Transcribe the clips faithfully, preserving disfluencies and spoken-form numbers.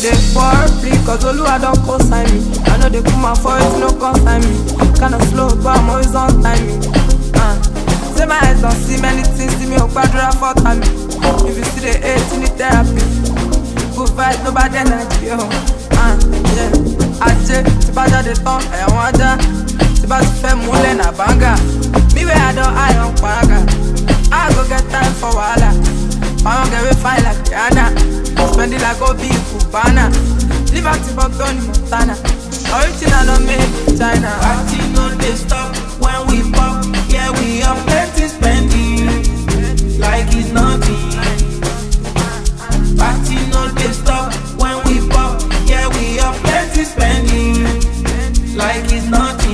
dey worry, cause Oluwa don't co-sign me. I know they put my foot, no consign me. Kinda slow, but I'm always on timing. Uh. Say my eyes don't see many things, see me on quadra for time. If you see the hate, you need therapy. Good vibes, no bad energy, oh. Uh, yeah. Aje, ti ba jade tan, e won aja. Ti ba ti fe mule na banga. Me where I don't eye on paraga. I go get time for wahala. I don't get me fine like Rihanna. Spend it like Obi Cubana. Live out in Bogoni, Montana. Original don't make in China. Party no dey stop when we pop. Yeah, we are plenty spending like it's nothing. Party no dey stop when we pop. Yeah, we are plenty spending like it's nothing.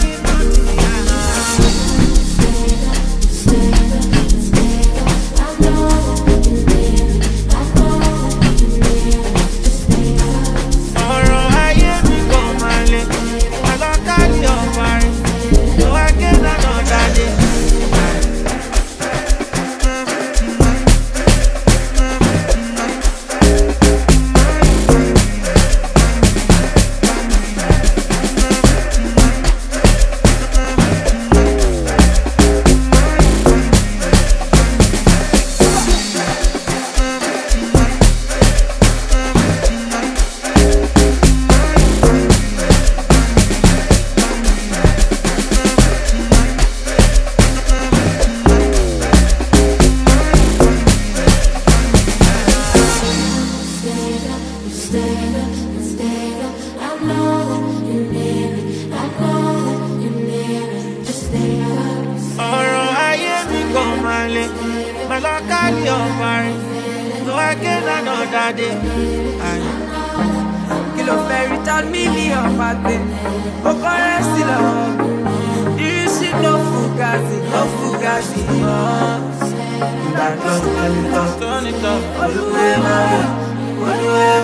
Kilo fairy tell million party. Okore still on. This shit no fugazi, no fugazi. That love turn it up, turn it up. Oluwe ma, Oluwe